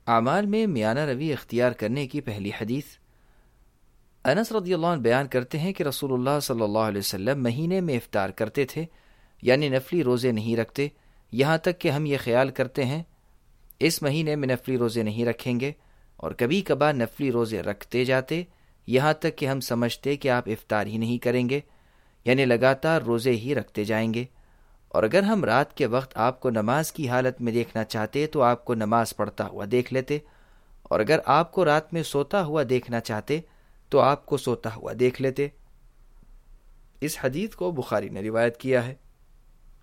आमाल में मियाना रवी इख्तियार करने की पहली हदीस। अनस रज़ियल्लाहु अन्हु बयान करते हैं कि रसूलुल्लाह सल्लल्लाहु अलैहि वसल्लम महीने में इफ्तार करते थे, यानी नफली रोज़े नहीं रखते, यहाँ तक कि हम ये ख्याल करते हैं इस महीने में नफली रोज़े नहीं रखेंगे, और कभी कभार नफली रोज़े रखते जाते, यहाँ तक कि हम समझते कि आप इफ्तार ही नहीं करेंगे, यानी लगातार रोज़े ही रखते जाएंगे। और अगर हम रात के वक्त आपको नमाज की हालत में देखना चाहते तो आपको नमाज पढ़ता हुआ देख लेते, और अगर आपको रात में सोता हुआ देखना चाहते तो आपको सोता हुआ देख लेते। इस हदीस को बुखारी ने रिवायत किया है।